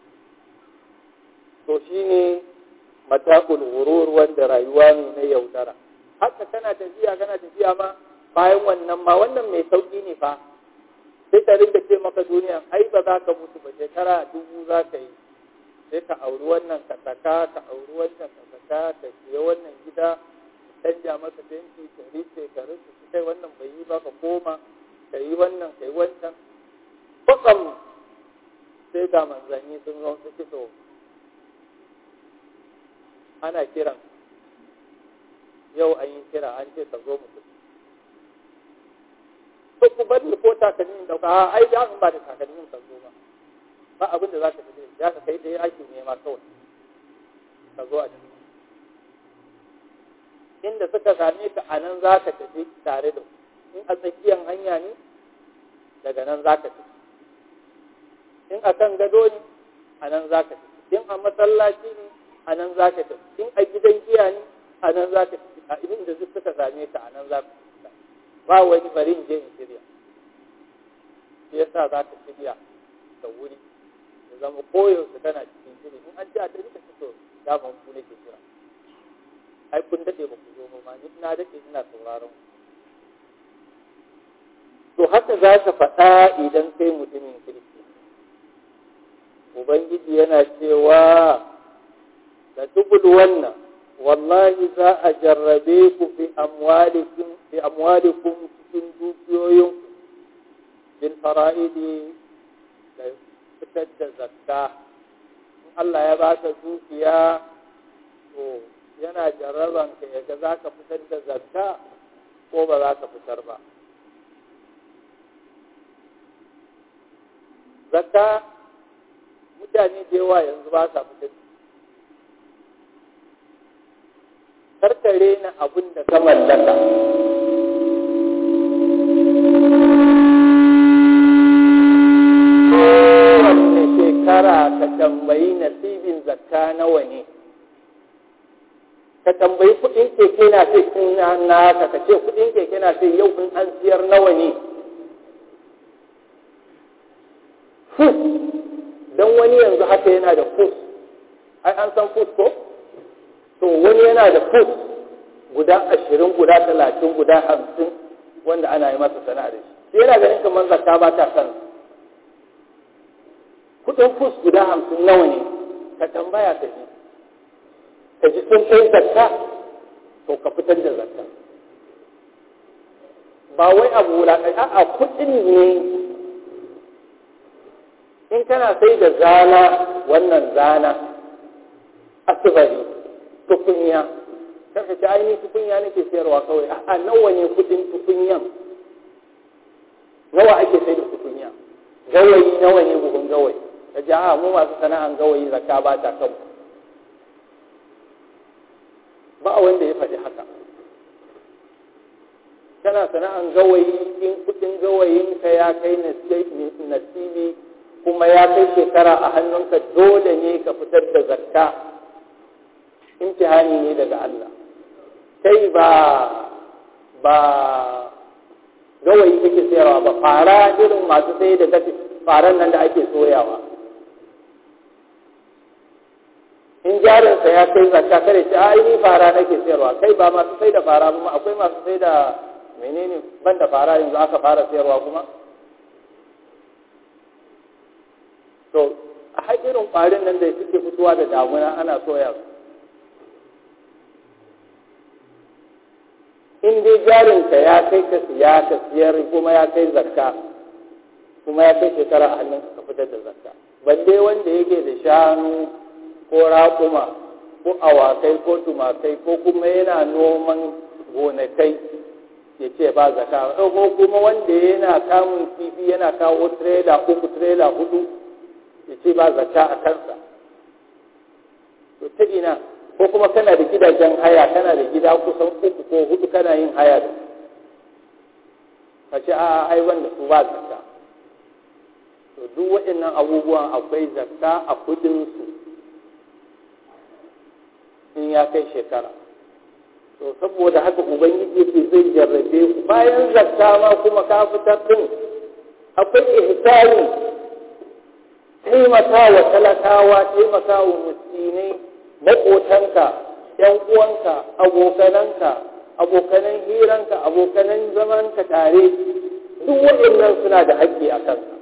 To shine matakul ghurur wanda rayuwa ne na yaudara. Haka kana tafiya kana tafiya ma bayan wannan ma wannan mai sauki ne fa sai ta rinda ce maka duniya ai ba za ka mutu ba shekara dubu za ka yi sai ka auri wannan ka saka ka auri wannan ka saka ka siya wannan gida ka canja masa fenti ka rice ka rice su kai wannan bai yi ba ka koma ka yi wannan ka yi wancan kwatsam sai ga manzanni sun zo su fito ana kiran yau an yi kira an ce ka zo mu to ku bari ko takalmin dauka a ai da an ba da takalmin ka zo ba ba abin da za ka tafi ya ka kai dai ake nema kawai ka zo a ciki inda suka same ka a nan za ka tafi tare da su in a tsakiyar hanya ne daga nan za ka tafi in a kan gado ne a nan za ka tafi in a masallaci ne a nan za ka tafi in a gidan giya ne a nan za ka tafi a inda duk suka same ka a nan za ka tafi ba wani bari in je in shirya shi yasa za ka shirya da wuri ya zama koyaushe kana cikin shiri in an ji a tafi ka fito daman ku nake kira ai kun dade ba ku zo ba ma ni ina dade ina sauraron to haka za ka faɗa idan kai mutumin kirki ubangiji yana cewa da tubul wannan wallahi za a jarrabe ku fi amwalikum fi amwalikum cikin dukiyoyin bil fara'idi da fitar da zakka in Allah ya baka dukiya to yana jarraban ka yaga za ka fitar da zakka ko ba za ka fitar ba zakka mutane da yawa yanzu ba sa fitar karkare na abin da ka mallaka kowace shekara ka tambayi nasibin zakka nawa ne ka tambayi kudin keke na sai kin naka ka ce kudin keke na sai yau in an siyar nawa ne fus don wani yanzu haka yana da fus ai an san fus ko to wani yana da fus guda ashirin guda talatin guda hamsin wanda ana yi masa sana'a da shi yana ganin kamar zakka ba ta kan kudin fus guda hamsin nawa ne ka tambaya ka ji ka ji sun kai zakka to ka fitar da zakka ba wai abu wulaƙai a'a kudin ne in kana sai da zana wannan zana asibari tukunya karka ce ainihin tukunya nake sayarwa kawai a nawa ne kudin tukunyan nawa ake sai da tukunya gawayi nawa ne buhun gawayi ka ji a mu masu sana'an gawayi zakka ba ta kanmu ba wanda ya faɗi haka kana sana'an gawayi in kudin gawayinka ya kai nasibi kuma ya kai shekara a hannunka dole ne ka fitar da zakka imtihani ne daga Allah kai ba ba gawayi kake sayarwa ba fara irin masu sai da gafi faran nan da ake soyawa in jarinsa ya kai zakka kare shi ai ni fara nake sayarwa kai ba masu sai da fara ba akwai masu sai da menene ban da fara yanzu aka fara sayarwa kuma to a irin ƙwarin nan da suke fitowa da damuna ana soya su in dai jarinka ya kai ka siya ka siyar kuma ya kai zakka kuma ya kai shekara a hannunka ka fitar da zakka balle wanda yake da shanu ko raƙuma ko awakai ko tumakai ko kuma yana noman gonakai ya ce ba zakka ko kuma wanda yana kamun kifi yana kawo tirela uku tirela hudu ya ce ba zakka a kansa to ta ina ko kuma kana da gidajen haya kana da gida kusan uku ko hudu kana yin haya da ka ce a ai wanda su ba zakka to duk waɗannan abubuwan akwai zakka a kudinsu in ya kai shekara to saboda haka ubangiji yake zai jarrabe ku bayan zakka ma kuma ka fitar din akwai ihsani taimaka wa talakawa taimaka wa miskinai maƙotanka ‘yan uwanka abokananka abokanan hiranka abokanan zamanka tare duk waɗannan suna da haƙƙi a kanka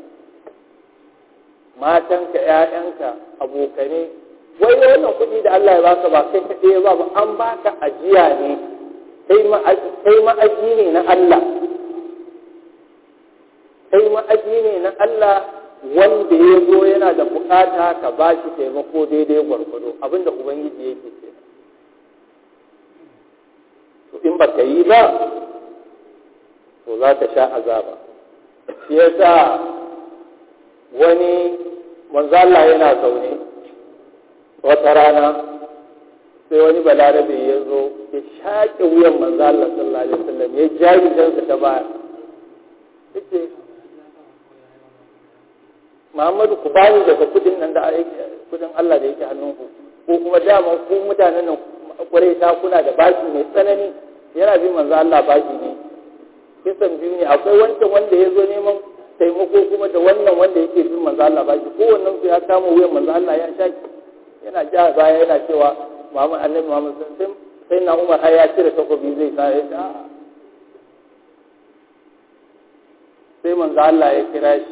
matanka ‘ya'yanka abokanai wai wannan kuɗi da Allah ya baka ba kai kaɗai ba ba an baka ajiya ne kai ma'aji ne na Allah kai ma'aji ne na Allah wanda ya zo yana da bukata ka ba shi taimako daidai gwargwado abinda ubangiji yake ce baka yi ba to za ka sha azaba. Shi yasa wani manzo Allah yana zaune wata rana sai wani balarabe ya zo ya shaƙe wuyan manzo Allah sallallahu alaihi wasallam ya jari jansa ta baya yace Muhammadu ku bani daga kudin nan da kudin Allah da yake hannunku ko kuma dama ku mutanen nan Quraisha kuna da baki mai tsanani. Yana bi manzo Allah baki ne kisan biyu ne, akwai wancan wanda ya zo neman taimako kuma da wannan wanda yake bin manzo Allah baki, kowannen su ya kama wuyan manzo Allah ya shaki yana ja baya yana cewa Muhammad annabi Muhammad sai sai na Umar har ya cire takobi zai sa ya ta sai manzo Allah ya kira shi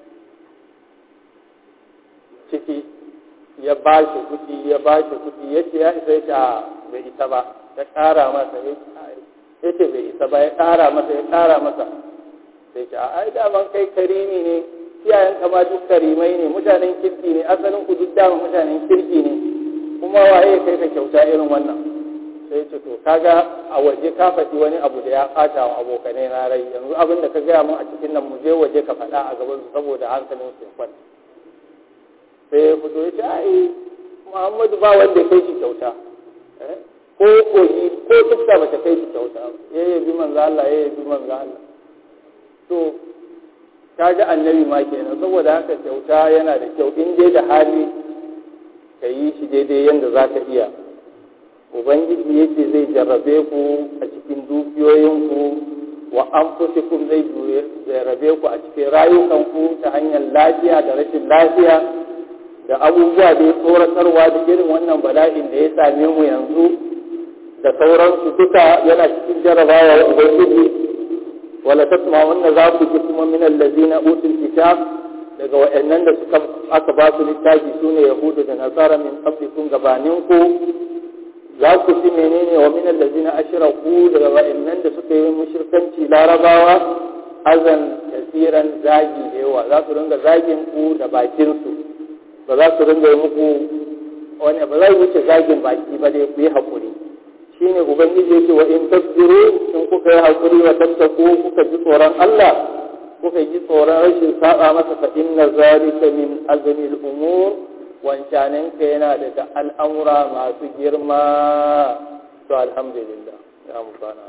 ciki ya ba shi kuɗi ya ba shi kuɗi ya ce ya isa ya ce a bai isa ba, ya ƙara masa ya ce bai isa ba, ya ƙara masa ya ƙara masa sai ce a ai daman kai karimi ne, iyayen kama duk karimai ne, mutanen kirki ne, asalin ku duk dama mutanen kirki ne, kuma waye kai ka kyauta irin wannan. Sai ce to kaga a waje ka faɗi wani abu da ya ɓata wa abokanai na rai, yanzu abin da ka gaya mun a cikin nan mu je waje ka faɗa a gaban su saboda hankalin su kwanta. Sai ya fito ya ce ai Muhammadu ba wanda ya kai shi kyauta, ko kogi ko tukta ba ta kai shi kyauta, ya yabi manzo Allah ya yabi manzo Allah. To kaga annabi ma kenan, saboda haka kyauta yana da kyau in dai da hali ka yi shi daidai yadda za ka iya. Ubangiji yake zai jarrabe ku a cikin dukiyoyinku wa anfusikum, zai jarrabe ku a cikin rayukanku ta hanyar lafiya da rashin lafiya da abubuwa da ya tsoratarwa da irin wannan bala'in da ya same mu yanzu da sauransu duka yana cikin jarrabawa wa Ubangiji. Wala tasma'unna za ku ji kuma min allazina utul kitab, daga waɗannan da suka aka ba su littafi sune yahudu da nasara min qablikum gabaninku, za ku ji menene wa min allazina ashraku, daga waɗannan da suka yi mushrikanci larabawa, azan kasiran zagi da yawa, za su ringa zagin ku da bakin su, ba za su ringa yi muku wani ba za su wuce zagin baki ba dai ku yi hakuri. Shine ubangiji yake wa in tasbiru, in kuka yi hakuri wa tattaku, kuka ji tsoron Allah, kuka ji tsoron rashin saba masa, fa inna zalika min azmi al-umur, wancanin ka yana daga al'amura masu girma. To alhamdulillah ya mufana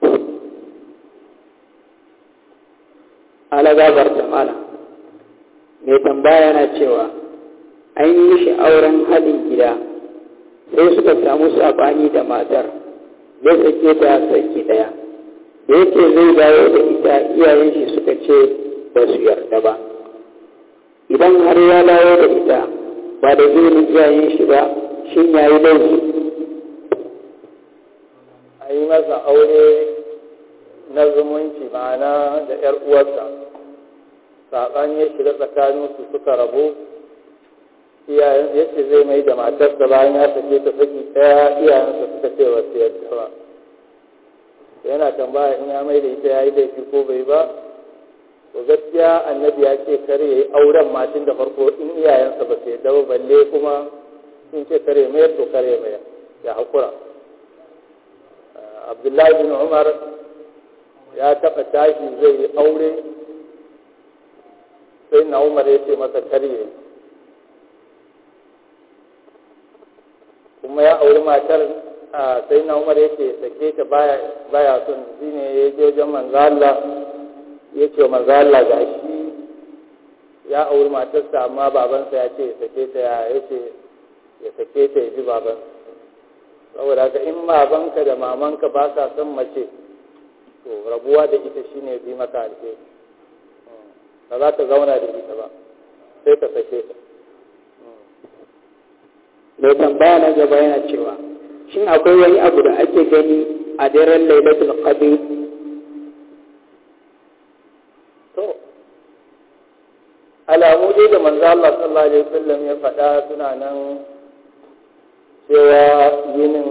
ala gabar da mala mai tambaya na cewa an yi shi auren haɗin gida sai suka samu sabani da matar, zai sake ta saki daya, da yake zai dawo da ita iyayen shi suka ce ba su yarda ba. Idan har ya dawo da ita ba da izinin iyayen shi ba, shin ya yi laifi? A yi masa aure na zumunci, ma'ana da 'yar uwarsa, saɓani ya shiga tsakaninsu suka rabu, iyayen yace zai mai da matarsa bayan ya sake ta saki ɗaya, iyayensa suka ce wa su yarda ba. Yana tambaya in ya mai da ita ya yi laifi ko bai ba. To gaskiya annabi ya ce kare ya yi auren matin da farko in iyayensa ba su yarda ba, balle kuma sun ce kare mayar to kare mayar ya haƙura. Abdullahi bin Umar ya taɓa tashi zai yi aure, sai na Umar ya ce masa kare, kuma ya auri matar sai na Umar yake sake ta baya baya son, shine ya je wajen manzo Allah yake manzo Allah gashi ya auri matarsa amma babansa ya ce ya sake ta, ya yace ya sake ta ya ji baban. Saboda haka in babanka da mamanka ba sa son mace to rabuwa da ita shine bi maka alheri, ba za ta zauna da ita ba sai ka sake ta. Mai tambaya na gaba yana cewa shin akwai wani abu da ake gani a daren Lailatul Qadr? To alamu dai da manzo Allah sallallahu alaihi wasallam ya faɗa suna nan, cewa yinin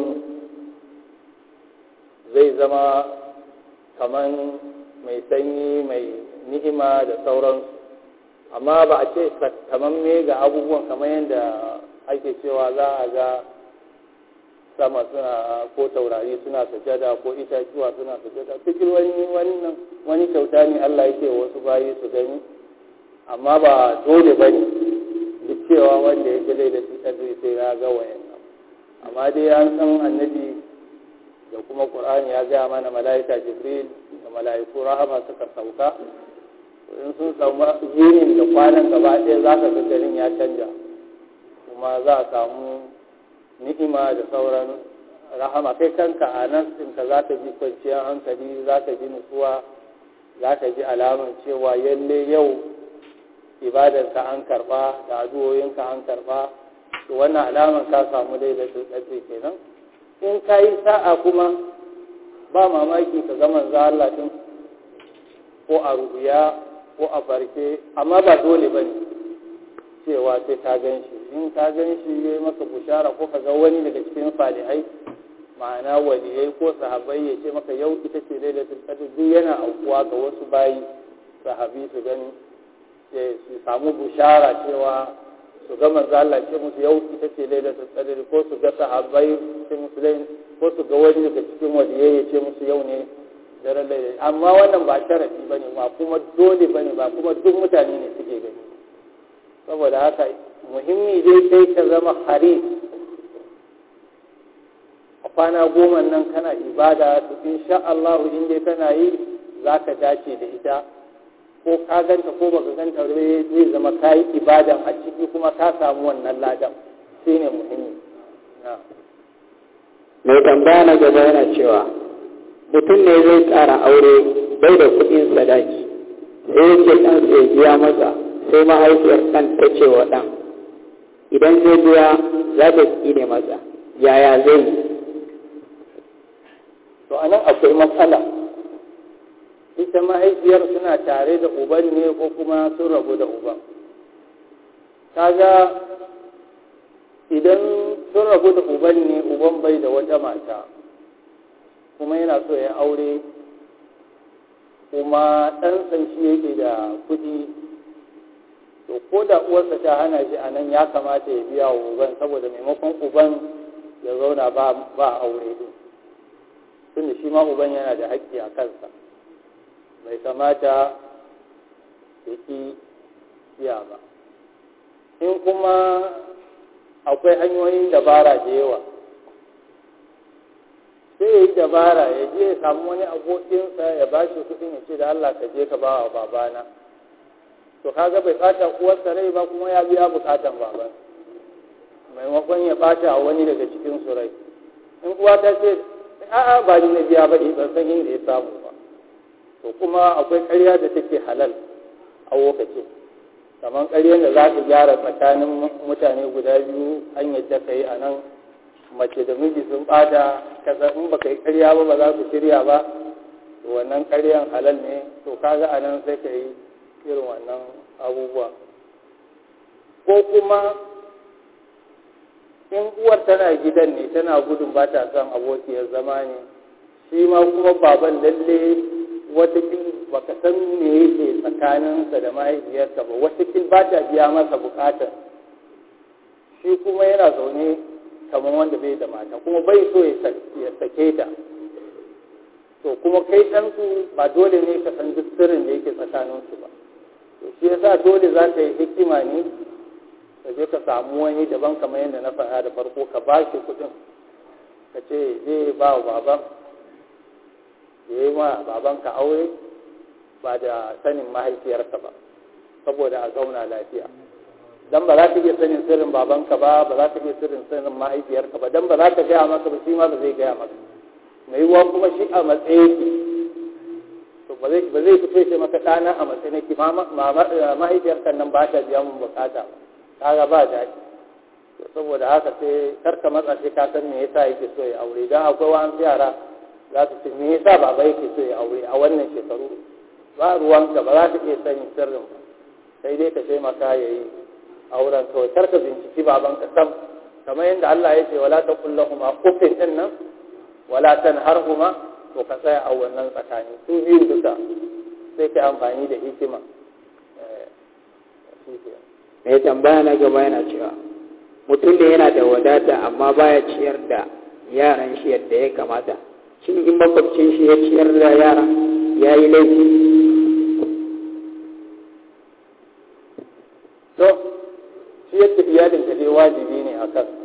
zai zama kaman mai sanyi mai ni'ima da sauransu, amma ba a ce kaman me ga abubuwan kamar yadda ake cewa za a ga sama suna ko taurari suna sujada ko itatuwa suna sujada cikin wani wannan wani kyauta ne Allah yake wasu bayi su gani amma ba dole bane duk cewa wanda ya gale da shi kadai sai ya ga wayannan amma dai an san annabi da kuma Qur'ani ya ga mana malaika Jibril da malaiku rahama suka sauka in sun samu yinin da kwanan gaba ɗaya za ka ga garin ya canja kuma za a samu ni'ima da sauran rahama kai kanka a nan ɗinka za ka ji kwanciyar hankali za ka ji nutsuwa za ka ji alamun cewa yalle yau ibadarka an karɓa da addu'o'inka an karɓa to wannan alaman ka samu daidaitun ƙarfi kenan in ka yi sa'a kuma ba mamaki ka ga manzo Allah din ko a rubuya ko a farke amma ba dole bane cewa sai ka gan shi in ka gan shi ya maka bushara ko ka ga wani daga cikin salihai ma'ana waliyai ko sahabbai ya ce maka yau ita ce lailatul qadr duk yana aukuwa ga wasu bayi sahabi su gani su samu bushara cewa su ga manzo Allah ce musu yau ita ce lailatul qadr ko su ga sahabbai ce musu ko su ga wani daga cikin waliyai ya ce musu yau ne daren lailatul amma wannan ba sharafi bane ba kuma dole bane ba kuma duk mutane ne suke gani saboda haka muhimmi dai kai ka zama haris a kwana goma nan kana ibada to insha Allah in dai kana yi zaka dace da ita ko ka ganta ko baka ganta zai zama kai ibadan a ciki kuma ka samu wannan ladan shine muhimmi na mai tambaya na gaba yana cewa mutum ne zai tsara aure bai da kuɗin sadaki sai yake ɗan sai biya masa sai mahaifiyar ɗan ta ce wa ɗan idan zai biya za ta tsine masa yaya zai yi to anan akwai matsala ita mahaifiyar suna tare da uban ne ko kuma sun rabu da uban kaga idan sun rabu da uban ne uban bai da wata mata kuma yana so ya aure kuma ɗansa shi yake da kuɗi to ko da uwarsa ta hana shi a nan ya kamata ya biya wa uban saboda maimakon uban ya zauna ba aure din tunda shi ma uban yana da haƙƙi a kansa bai kamata ya ƙi biya ba in kuma akwai hanyoyin dabara da yawa sai ya yi dabara ya je ya samu wani abokinsa ya ba shi kuɗin ya ce da Allah ka je ka ba wa babana to kaga bai ɓata uwarsa rai ba kuma ya biya bukatan baban maimakon ya ɓata wani daga cikin su rai in uwa ta ce a'a ba ni na biya ba ban san inda ya samu ba to kuma akwai ƙarya da take halal a lokacin kamar ƙaryar da za ka gyara tsakanin mutane guda biyu an yadda ka yi a nan mace da miji sun ɓata kasa in baka yi ƙarya ba ba za ku shirya ba to wannan ƙaryan halal ne to kaga a nan sai ka yi irin wannan abubuwa ko kuma in uwar tana gidan ne tana gudun ba ta son abokiyar zama ne shi ma kuma baban lalle watakil baka san me yake tsakaninsa da mahaifiyarsa ba watakil ba ta biya masa bukatar shi kuma yana zaune kamar wanda bai da mata kuma bai so ya sake ta to kuma kai ɗansu ba dole ne ka san duk sirrin da yake tsakaninsu ba to shi yasa dole za ka yi hikima ne ka je ka samu wani daban kamar yadda na faɗa da farko ka ba shi kuɗin ka ce zai ba wa baban ya yi ma babanka aure ba da sanin mahaifiyarka ba saboda a zauna lafiya dan ba za ka iya sanin sirrin babanka ba ba za ka iya sirrin sirrin mahaifiyarka ba dan ba za ka gaya maka ba shi ma ba zai gaya maka mai yiwuwa kuma shi a matsayi to ba zai ba zai fito ce maka ɗana a matsayin ki mahaifiyarka nan ba ta biya mun bukata kaga ba daɗi saboda haka sai karka matsa sai ka san me yasa yake so ya aure dan akwai wani yara za su ce me yasa baba yake so ya aure a wannan shekaru ba ruwanka ba za ka iya sanin sirrin ba sai dai ka taimaka ya yi auren kawai karka binciki babanka sam kamar yadda Allah ya ce wala taqul lahumu uffin din nan wala tanharhuma to ka tsaya a wannan tsakani su biyu duka sai ka amfani da hikima mai tambaya na gaba yana cewa mutum da yana da wadata amma baya ciyar da yaran shi yadda ya kamata. Shin in makwabcin shi ya ciyar da yara ya yi laifi? To, ciyar da iyalinka dai wajibi ne a kanka.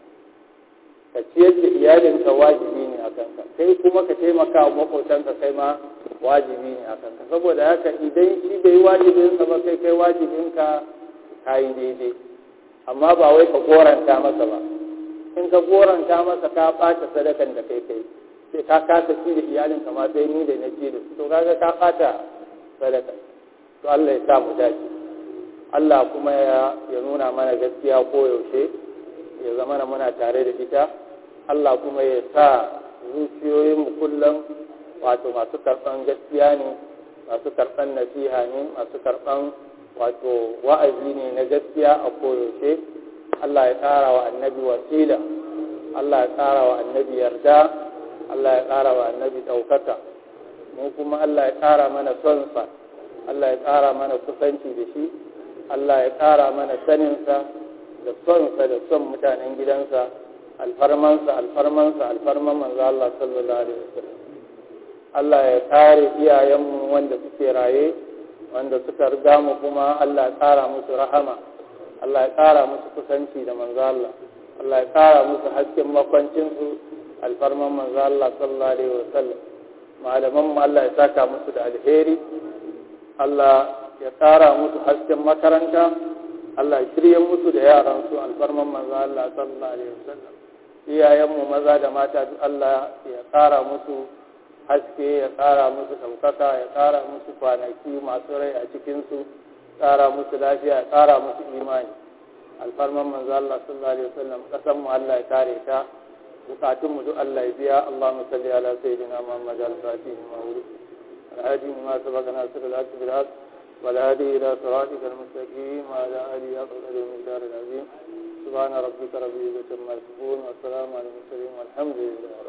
Ka ciyar da iyalinka wajibi ne a kanka. Kai kuma ka taimaka wa makwabtanka kai ma wajibi ne a kanka. Saboda haka idan shi bai wajibinsa ba kai kai wajibinka ka yi daidai. Amma ba wai ka goranta masa ba. In ka goranta masa ka ɓata sadakan da kai kai. Sai ka kasa ci da iyalinka ma sai ni da na ci da su. To kaga ka ɓata sadaka. To Allah ya sa mu dace. Allah kuma ya, ya nuna mana gaskiya ko yaushe ya zama na muna tare da ita. Allah kuma ya sa zuciyoyinmu kullum wato masu karɓan gaskiya ne, masu karɓan nasiha ne, masu karɓan wato wa'azi ne na gaskiya a koyaushe. Allah ya ƙara wa annabi wasila, Allah ya ƙara wa annabi yarda, Allah ya ƙara wa annabi ɗaukaka. Mu kuma Allah ya ƙara mana sonsa, Allah ya ƙara mana kusanci da shi, Allah ya ƙara mana saninsa da sonsa da son mutanen gidansa, alfarmansa alfarmansa alfarman manzo Allah sallallahu alaihi wasallam. Allah ya kare iyayenmu wanda suke raye, wanda suka riga mu kuma Allah ya ƙara musu rahama, Allah ya ƙara musu kusanci da manzo Allah, Allah ya ƙara musu hasken makwancinsu alfarman manzo Allah sallallahu alaihi wasallam. Malaman mu Allah ya saka musu da alheri, Allah ya ƙara musu hasken makaranta, Allah ya shirye musu da yaransu alfarman manzo Allah sallallahu alaihi wasallam. Iyayenmu maza da mata duk Allah ya ƙara musu haske, ya ƙara musu ɗaukaka, ya ƙara musu kwanaki masu rai a cikinsu, ƙara musu lafiya, ya ƙara musu imani alfarman manzo Allah sallallahu alaihi wasallam. Ƙasanmu Allah ya kare ta, bukatunmu duk Allah ya biya. Allahumma salli ala sayyidina Muhammad al-Fatih al-Mawlud al-Hadi ma sabaka nasir al-haq bil haq wal hadi ila siratika al-mustaqim wa ala alihi wa sahbihi min dar al-azim. Subhana rabbika rabbil izzati amma yasifun wa salamun ala al-mursalin walhamdulillahi